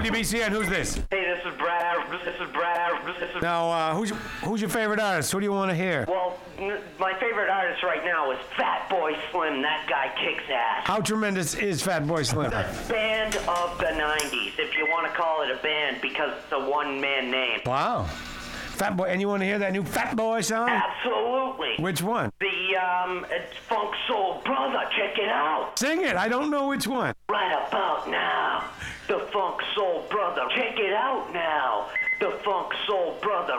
WBCN, who's this? Hey, this is Brad. This is Brad. Now, who's your favorite artist? Who do you want to hear? Well, my favorite artist right now is Fatboy Slim. That guy kicks ass. How tremendous is Fatboy Slim? The band of the 90s, if you want to call it a band, because it's a one-man name. Wow. Fatboy, and you want to hear that new Fatboy song? Absolutely. Which one? It's Funk Soul Brother. Check it out. Sing it. I don't know which one. Right about now, the Funk Soul Brother. Check it out now. The Funk Soul Brother.